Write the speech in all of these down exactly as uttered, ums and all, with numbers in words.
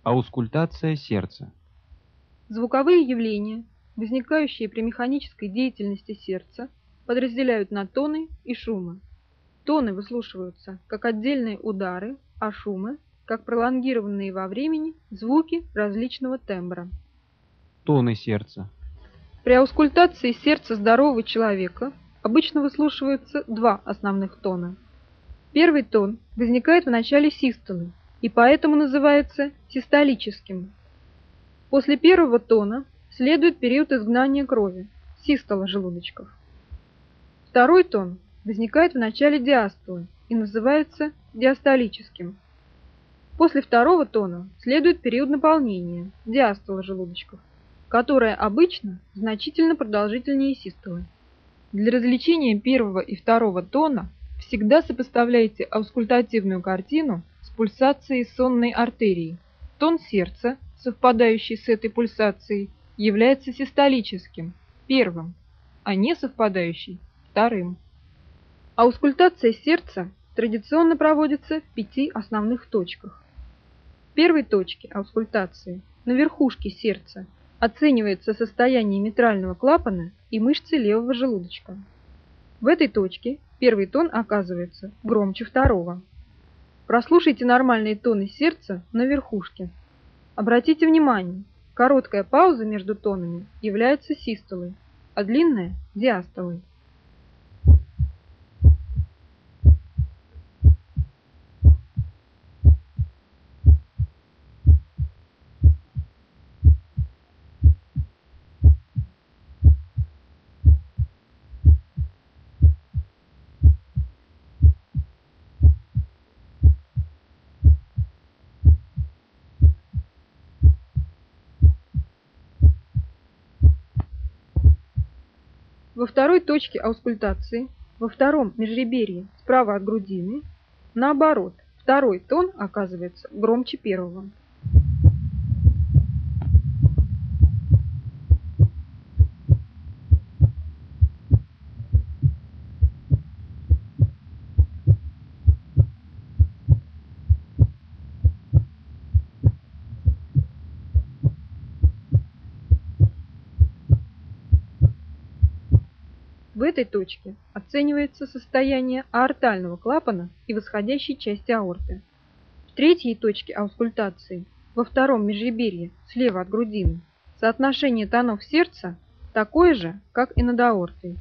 Аускультация сердца. Звуковые явления, возникающие при механической деятельности сердца, подразделяют на тоны и шумы. Тоны выслушиваются как отдельные удары, а шумы – как пролонгированные во времени звуки различного тембра. Тоны сердца. При аускультации сердца здорового человека обычно выслушиваются два основных тона. Первый тон возникает в начале систолы и поэтому называется систолическим. После первого тона следует период изгнания крови, систола желудочков. Второй тон возникает в начале диастолы и называется диастолическим. После второго тона следует период наполнения, диастола желудочков, которая обычно значительно продолжительнее систолы. Для развлечения первого и второго тона всегда сопоставляйте аускультативную картину с пульсацией сонной артерии. Тон сердца, совпадающий с этой пульсацией, является систолическим, первым, а не совпадающий – вторым. Аускультация сердца традиционно проводится в пяти основных точках. В первой точке аускультации, на верхушке сердца, оценивается состояние митрального клапана и мышцы левого желудочка. В этой точке первый тон оказывается громче второго. Прослушайте нормальные тоны сердца на верхушке. Обратите внимание, короткая пауза между тонами является систолой, а длинная – диастолой. Во второй точке аускультации, во втором межреберье справа от грудины, наоборот, второй тон оказывается громче первого. В этой точке оценивается состояние аортального клапана и восходящей части аорты. В третьей точке аускультации, во втором межреберье слева от грудины, соотношение тонов сердца такое же, как и над аортой.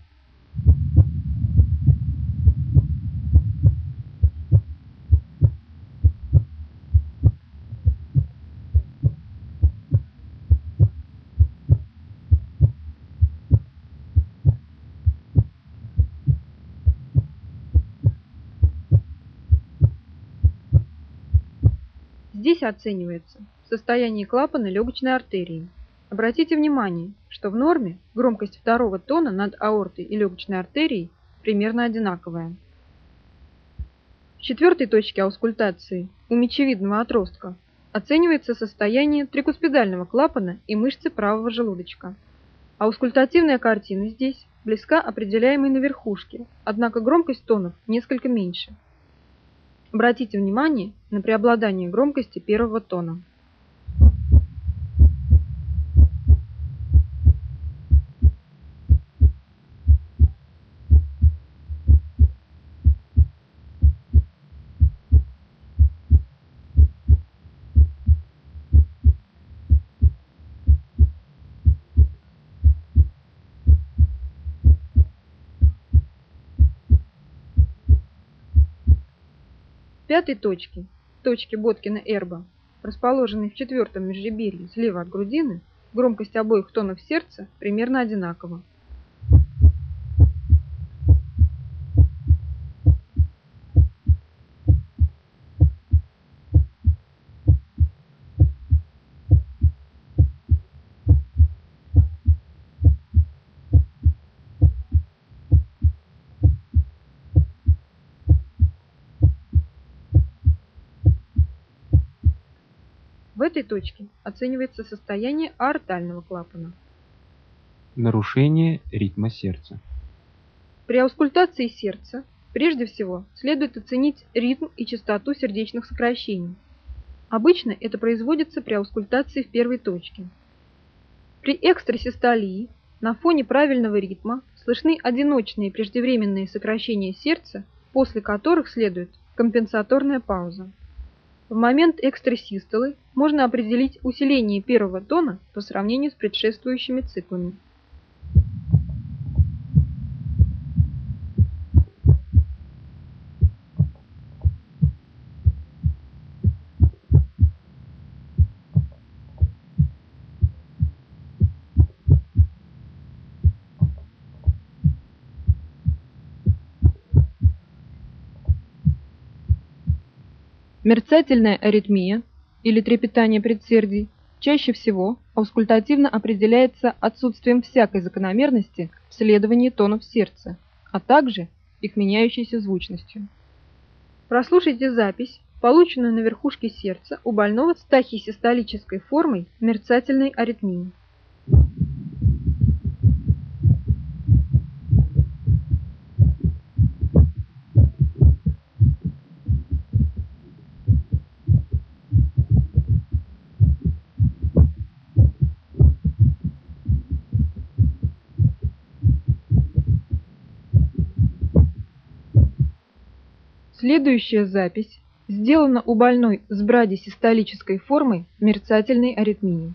Здесь оценивается состояние клапана легочной артерии. Обратите внимание, что в норме громкость второго тона над аортой и легочной артерией примерно одинаковая. В четвертой точке аускультации у мечевидного отростка оценивается состояние трикуспидального клапана и мышцы правого желудочка. Аускультативная картина здесь близка определяемой на верхушке, однако громкость тонов несколько меньше. Обратите внимание на преобладание громкости первого тона. В пятой точке, точке Боткина-Эрба, расположенной в четвертом межреберье слева от грудины, громкость обоих тонов сердца примерно одинакова. В этой точке оценивается состояние аортального клапана. Нарушение ритма сердца. При аускультации сердца прежде всего следует оценить ритм и частоту сердечных сокращений. Обычно это производится при аускультации в первой точке. При экстрасистолии на фоне правильного ритма слышны одиночные преждевременные сокращения сердца, после которых следует компенсаторная пауза. В момент экстрасистолы можно определить усиление первого тона по сравнению с предшествующими циклами. Мерцательная аритмия или трепетание предсердий чаще всего аускультативно определяется отсутствием всякой закономерности в следовании тонов сердца, а также их меняющейся звучностью. Прослушайте запись, полученную на верхушке сердца у больного с тахисистолической формой мерцательной аритмии. Следующая запись сделана у больной с брадисистолической формой мерцательной аритмии.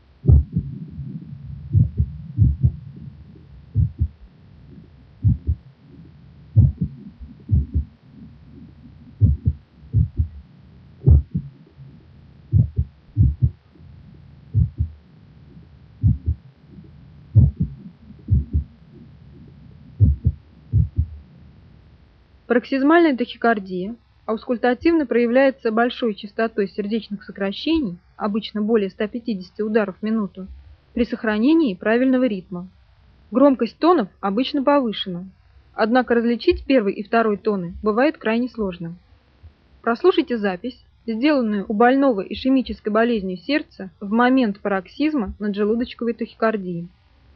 Пароксизмальная тахикардия аускультативно проявляется большой частотой сердечных сокращений, обычно более ста пятидесяти ударов в минуту, при сохранении правильного ритма. Громкость тонов обычно повышена, однако различить первый и второй тоны бывает крайне сложно. Прослушайте запись, сделанную у больного ишемической болезнью сердца в момент пароксизма наджелудочковой тахикардии.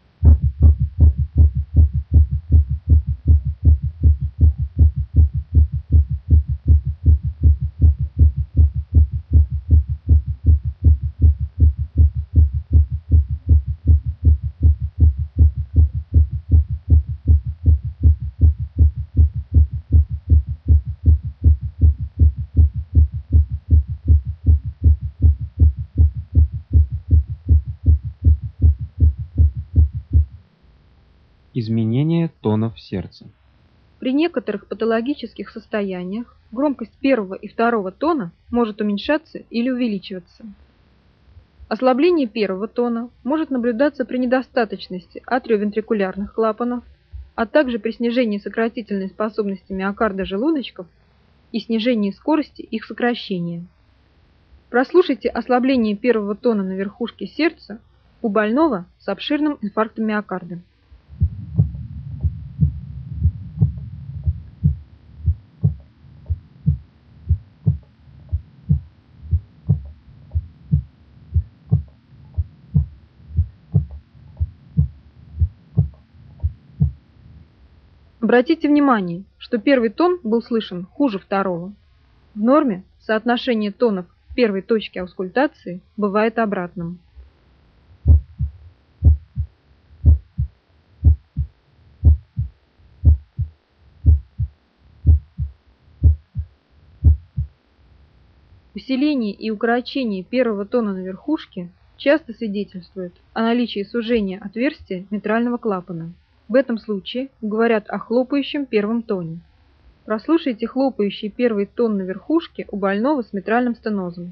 Изменение тонов сердца. При некоторых патологических состояниях громкость первого и второго тона может уменьшаться или увеличиваться. Ослабление первого тона может наблюдаться при недостаточности атриовентрикулярных клапанов, а также при снижении сократительной способности миокарда желудочков и снижении скорости их сокращения. Прослушайте ослабление первого тона на верхушке сердца у больного с обширным инфарктом миокарда. Обратите внимание, что первый тон был слышен хуже второго. В норме соотношение тонов в первой точке аускультации бывает обратным. Усиление и укорочение первого тона на верхушке часто свидетельствуют о наличии сужения отверстия митрального клапана. В этом случае говорят о хлопающем первом тоне. Прослушайте хлопающий первый тон на верхушке у больного с митральным стенозом.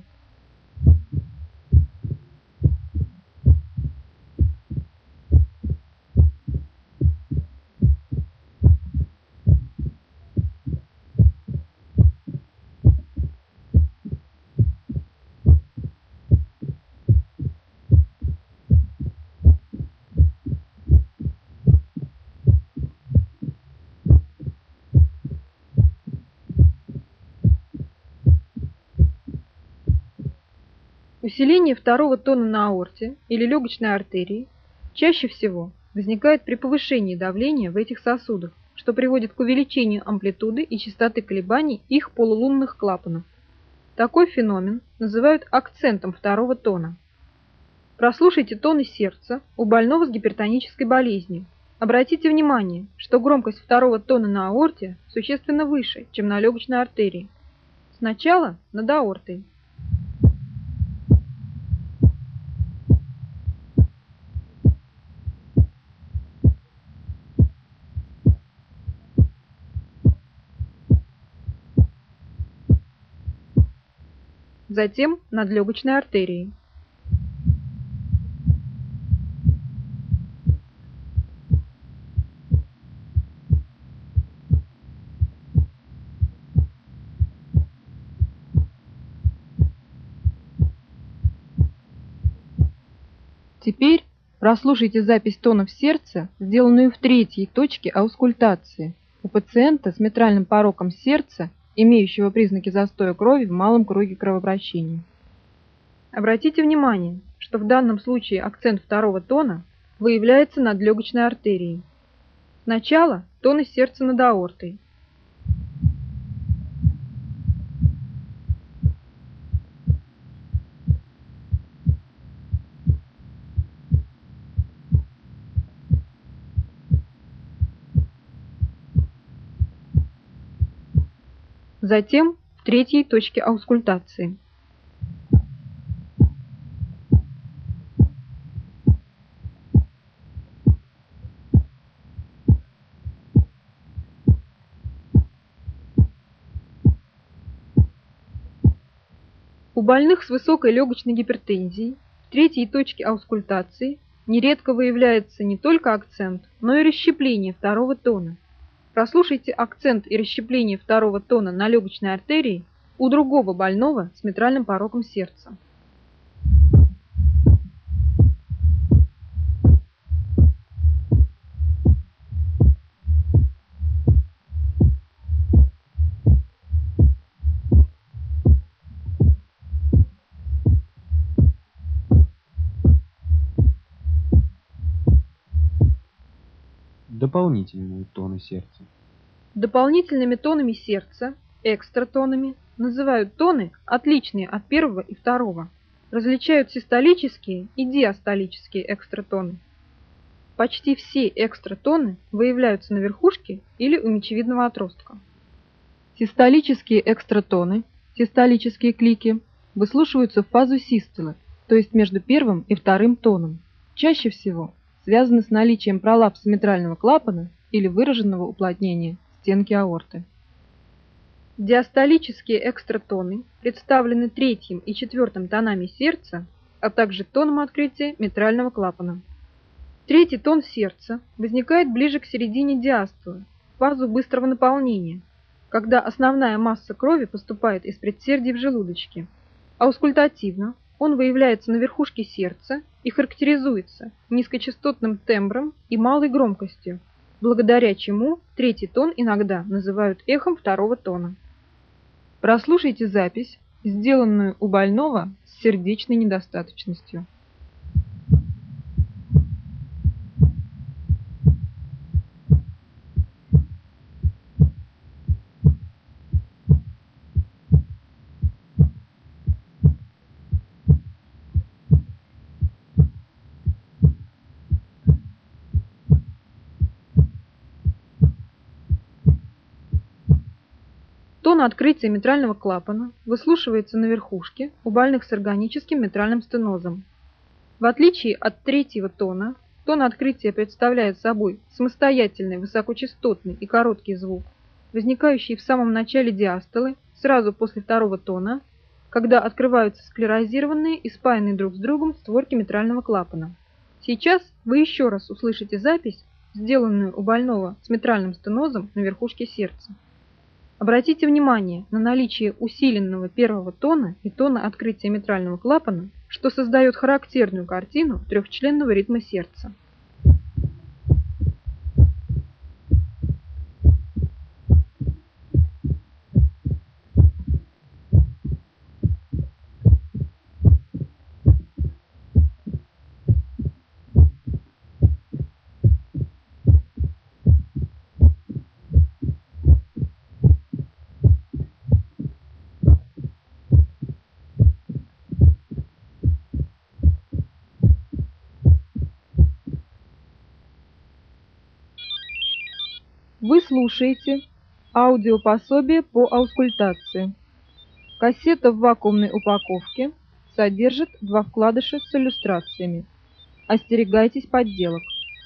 Усиление второго тона на аорте или легочной артерии чаще всего возникает при повышении давления в этих сосудах, что приводит к увеличению амплитуды и частоты колебаний их полулунных клапанов. Такой феномен называют акцентом второго тона. Прослушайте тоны сердца у больного с гипертонической болезнью. Обратите внимание, что громкость второго тона на аорте существенно выше, чем на легочной артерии. Сначала над аортой. Затем над легочной артерией. Теперь прослушайте запись тонов сердца, сделанную в третьей точке аускультации у пациента с митральным пороком сердца, имеющего признаки застоя крови в малом круге кровообращения. Обратите внимание, что в данном случае акцент второго тона выявляется над легочной артерией. Сначала тоны сердца над аортой. Затем в третьей точке аускультации. У больных с высокой легочной гипертензией в третьей точке аускультации нередко выявляется не только акцент, но и расщепление второго тона. Прослушайте акцент и расщепление второго тона на легочной артерии у другого больного с митральным пороком сердца. Дополнительные тоны сердца. Дополнительными тонами сердца, экстратонами, называют тоны, отличные от первого и второго. Различают систолические и диастолические экстратоны. Почти все экстратоны выявляются на верхушке или у мечевидного отростка. Систолические экстратоны, систолические клики, выслушиваются в фазу систолы, то есть между первым и вторым тоном. Чаще всего связаны с наличием пролапса митрального клапана или выраженного уплотнения стенки аорты. Диастолические экстратоны представлены третьим и четвертым тонами сердца, а также тоном открытия митрального клапана. Третий тон сердца возникает ближе к середине диастолы, в фазу быстрого наполнения, когда основная масса крови поступает из предсердий в желудочки. Аускультативно он выявляется на верхушке сердца и характеризуется низкочастотным тембром и малой громкостью, благодаря чему третий тон иногда называют эхом второго тона. Прослушайте запись, сделанную у больного с сердечной недостаточностью. Тон открытия митрального клапана выслушивается на верхушке у больных с органическим митральным стенозом. В отличие от третьего тона, тон открытия представляет собой самостоятельный высокочастотный и короткий звук, возникающий в самом начале диастолы, сразу после второго тона, когда открываются склерозированные и спаянные друг с другом створки митрального клапана. Сейчас вы еще раз услышите запись, сделанную у больного с митральным стенозом на верхушке сердца. Обратите внимание на наличие усиленного первого тона и тона открытия митрального клапана, что создает характерную картину трехчленного ритма сердца. слушаете аудиопособие по аускультации. Кассета в вакуумной упаковке содержит два вкладыша с иллюстрациями. Остерегайтесь подделок.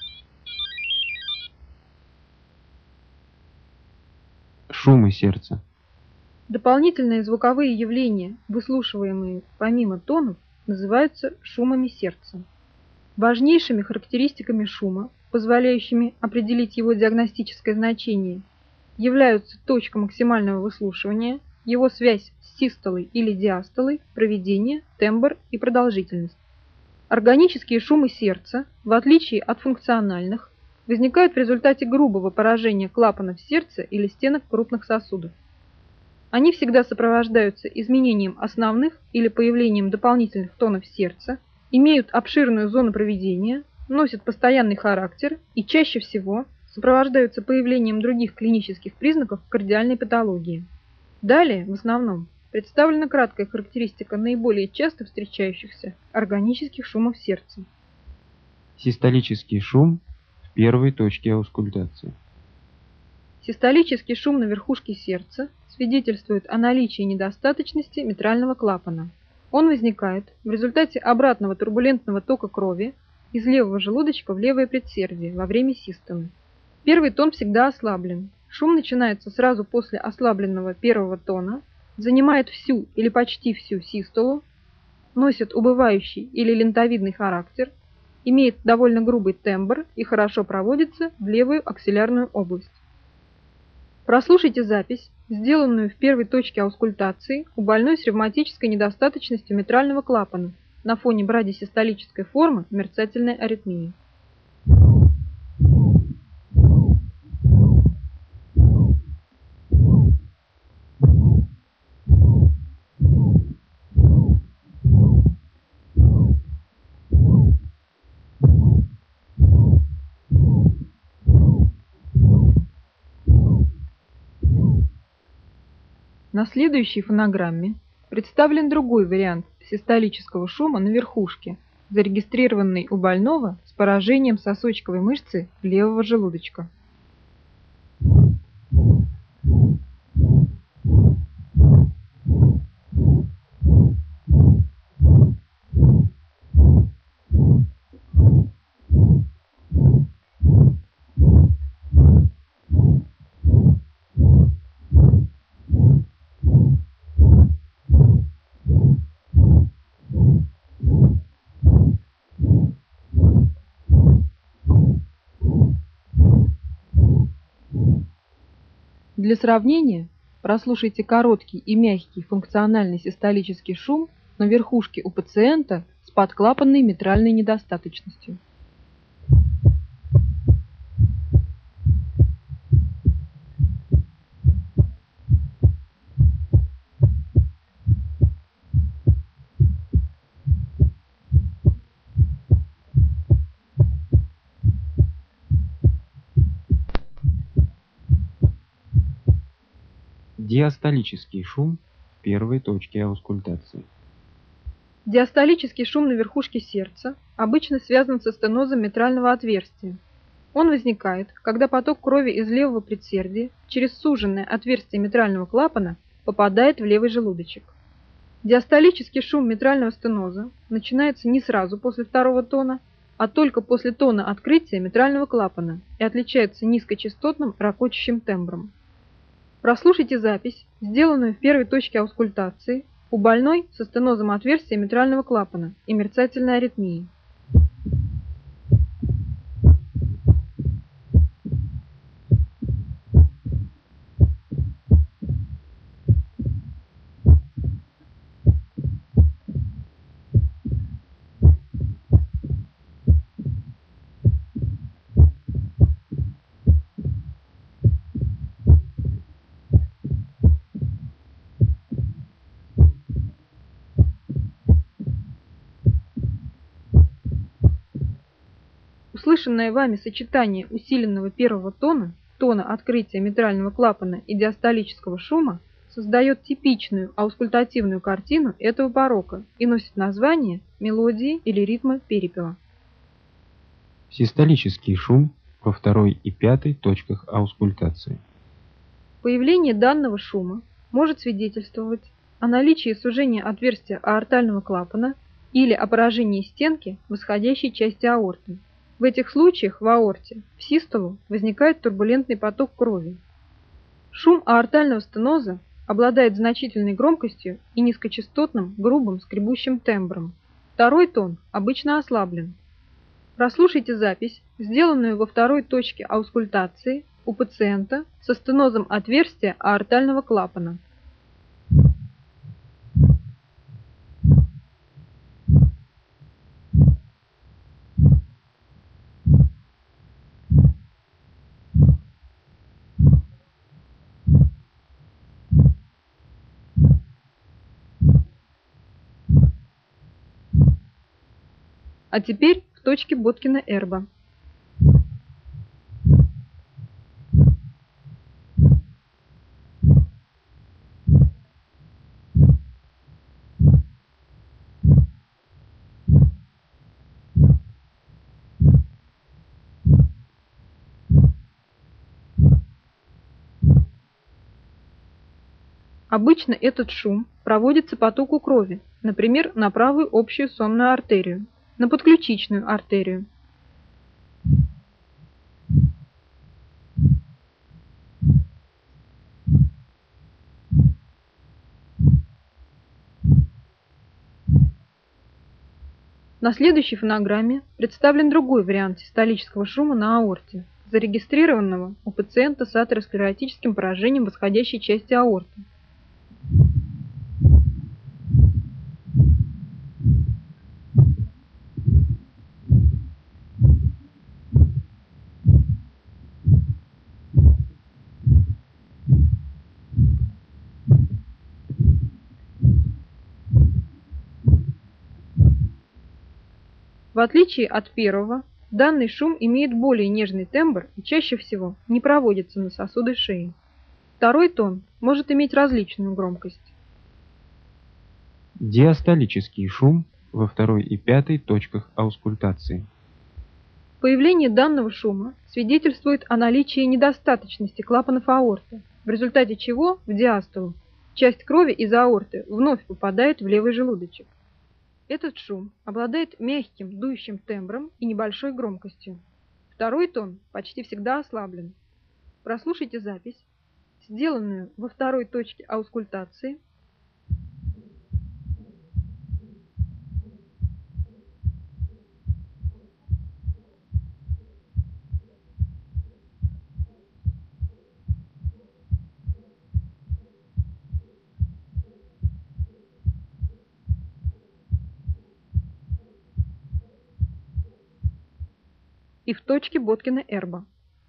Шумы сердца. Дополнительные звуковые явления, выслушиваемые помимо тонов, называются шумами сердца. Важнейшими характеристиками шума, позволяющими определить его диагностическое значение, являются точка максимального выслушивания, его связь с систолой или диастолой, проведение, тембр и продолжительность. Органические шумы сердца, в отличие от функциональных, возникают в результате грубого поражения клапанов сердца или стенок крупных сосудов. Они всегда сопровождаются изменением основных или появлением дополнительных тонов сердца, имеют обширную зону проведения, носят постоянный характер и чаще всего сопровождаются появлением других клинических признаков кардиальной патологии. Далее, в основном, представлена краткая характеристика наиболее часто встречающихся органических шумов сердца. Систолический шум в первой точке аускультации. Систолический шум на верхушке сердца свидетельствует о наличии недостаточности митрального клапана. Он возникает в результате обратного турбулентного тока крови из левого желудочка в левое предсердие во время систолы. Первый тон всегда ослаблен. Шум начинается сразу после ослабленного первого тона, занимает всю или почти всю систолу, носит убывающий или лентовидный характер, имеет довольно грубый тембр и хорошо проводится в левую аксиллярную область. Прослушайте запись, сделанную в первой точке аускультации у больной с ревматической недостаточностью митрального клапана на фоне брадисистолической формы мерцательной аритмии. На следующей фонограмме представлен другой вариант систолического шума на верхушке, зарегистрированный у больного с поражением сосочковой мышцы левого желудочка. Для сравнения, прослушайте короткий и мягкий функциональный систолический шум на верхушке у пациента с подклапанной митральной недостаточностью. Диастолический шум в первой точке аускультации. Диастолический шум на верхушке сердца обычно связан со стенозом митрального отверстия. Он возникает, когда поток крови из левого предсердия через суженное отверстие митрального клапана попадает в левый желудочек. Диастолический шум митрального стеноза начинается не сразу после второго тона, а только после тона открытия митрального клапана и отличается низкочастотным ракочущим тембром. Прослушайте запись, сделанную в первой точке аускультации у больной со стенозом отверстия митрального клапана и мерцательной аритмией. Услышанное вами сочетание усиленного первого тона, тона открытия митрального клапана и диастолического шума создает типичную аускультативную картину этого порока и носит название мелодии или ритма перепела. Систолический шум во второй и пятой точках аускультации. Появление данного шума может свидетельствовать о наличии сужения отверстия аортального клапана или о поражении стенки восходящей части аорты. В этих случаях в аорте, в систолу, возникает турбулентный поток крови. Шум аортального стеноза обладает значительной громкостью и низкочастотным, грубым, скребущим тембром. Второй тон обычно ослаблен. Прослушайте запись, сделанную во второй точке аускультации у пациента со стенозом отверстия аортального клапана. А теперь в точке Боткина-Эрба. Обычно этот шум проводится потоку крови, например, на правую общую сонную артерию, на подключичную артерию. На следующей фонограмме представлен другой вариант систолического шума на аорте, зарегистрированного у пациента с атеросклеротическим поражением восходящей части аорты. В отличие от первого, данный шум имеет более нежный тембр и чаще всего не проводится на сосуды шеи. Второй тон может иметь различную громкость. Диастолический шум во второй и пятой точках аускультации. Появление данного шума свидетельствует о наличии недостаточности клапанов аорты, в результате чего в диастолу часть крови из аорты вновь попадает в левый желудочек. Этот шум обладает мягким дующим тембром и небольшой громкостью. Второй тон почти всегда ослаблен. Прослушайте запись, сделанную во второй точке аускультации. И в точке Боткина-Эрба.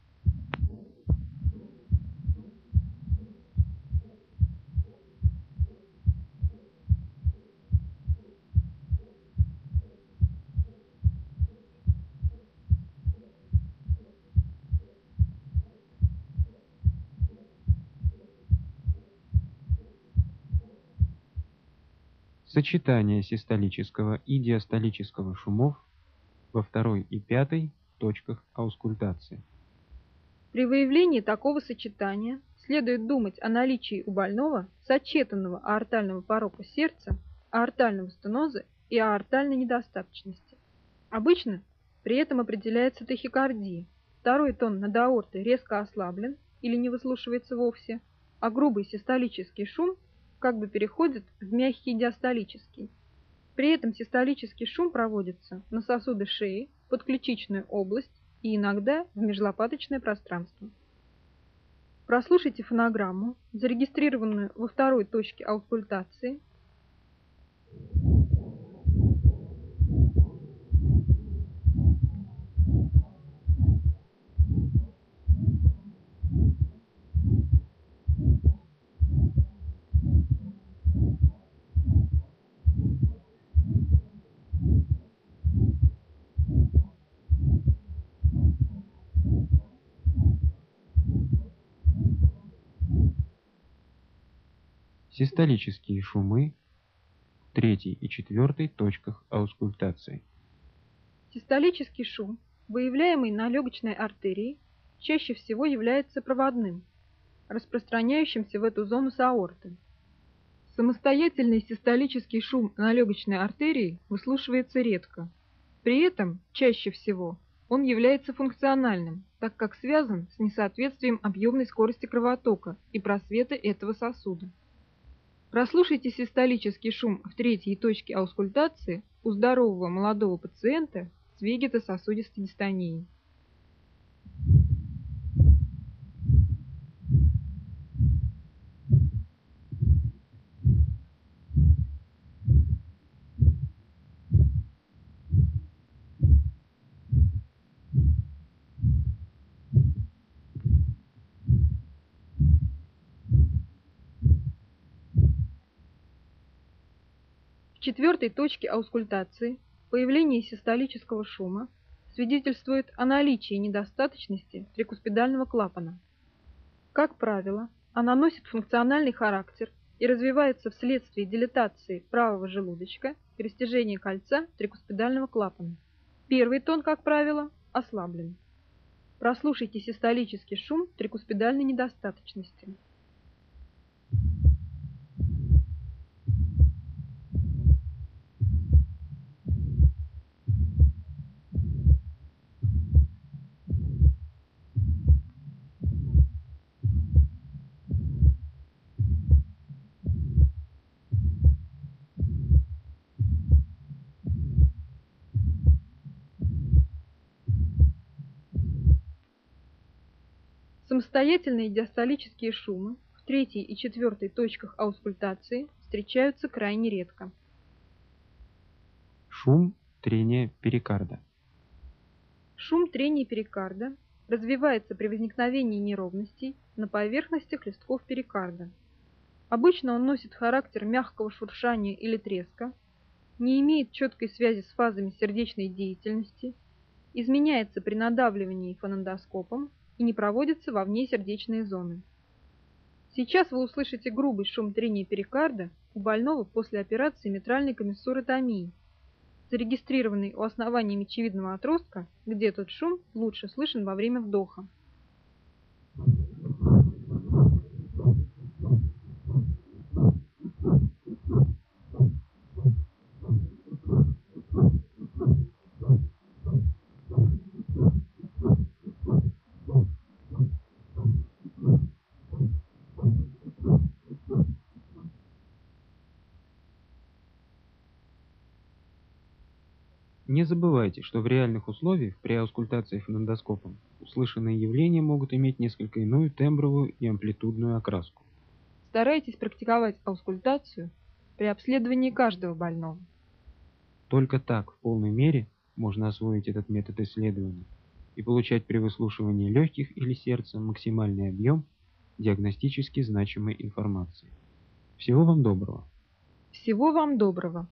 Сочетание систолического и диастолического шумов во второй и пятой точках аускультации. При выявлении такого сочетания следует думать о наличии у больного сочетанного аортального порока сердца, аортального стеноза и аортальной недостаточности. Обычно при этом определяется тахикардия. Второй тон над аортой резко ослаблен или не выслушивается вовсе, а грубый систолический шум как бы переходит в мягкий диастолический. При этом систолический шум проводится на сосуды шеи, подключичную область и иногда в межлопаточное пространство. Прослушайте фонограмму, зарегистрированную во второй точке аускультации. Систолические шумы в третьей и четвертой точках аускультации. Систолический шум выявляемый на легочной артерии, чаще всего является проводным, распространяющимся в эту зону с аорты. Самостоятельный систолический шум на легочной артерии выслушивается редко. При этом, чаще всего, он является функциональным, так как связан с несоответствием объемной скорости кровотока и просвета этого сосуда. Прослушайте систолический шум в третьей точке аускультации у здорового молодого пациента с вегетососудистой дистонией. В четвертой точке аускультации появление систолического шума свидетельствует о наличии недостаточности трикуспидального клапана. Как правило, она носит функциональный характер и развивается вследствие дилатации правого желудочка и растяжения кольца трикуспидального клапана. Первый тон, как правило, ослаблен. Прослушайте систолический шум трикуспидальной недостаточности. Самостоятельные диастолические шумы в третьей и четвертой точках аускультации встречаются крайне редко. Шум трения перикарда. Шум трения перикарда развивается при возникновении неровностей на поверхностях листков перикарда. Обычно он носит характер мягкого шуршания или треска, не имеет четкой связи с фазами сердечной деятельности, изменяется при надавливании фонендоскопом и не проводится во внесердечные зоны. Сейчас вы услышите грубый шум трения перикарда у больного после операции митральной комиссуротомии, зарегистрированный у основания мечевидного отростка, где этот шум лучше слышен во время вдоха. Не забывайте, что в реальных условиях при аускультации фонендоскопом услышанные явления могут иметь несколько иную тембровую и амплитудную окраску. Старайтесь практиковать аускультацию при обследовании каждого больного. Только так в полной мере можно освоить этот метод исследования и получать при выслушивании легких или сердца максимальный объем диагностически значимой информации. Всего вам доброго! Всего вам доброго!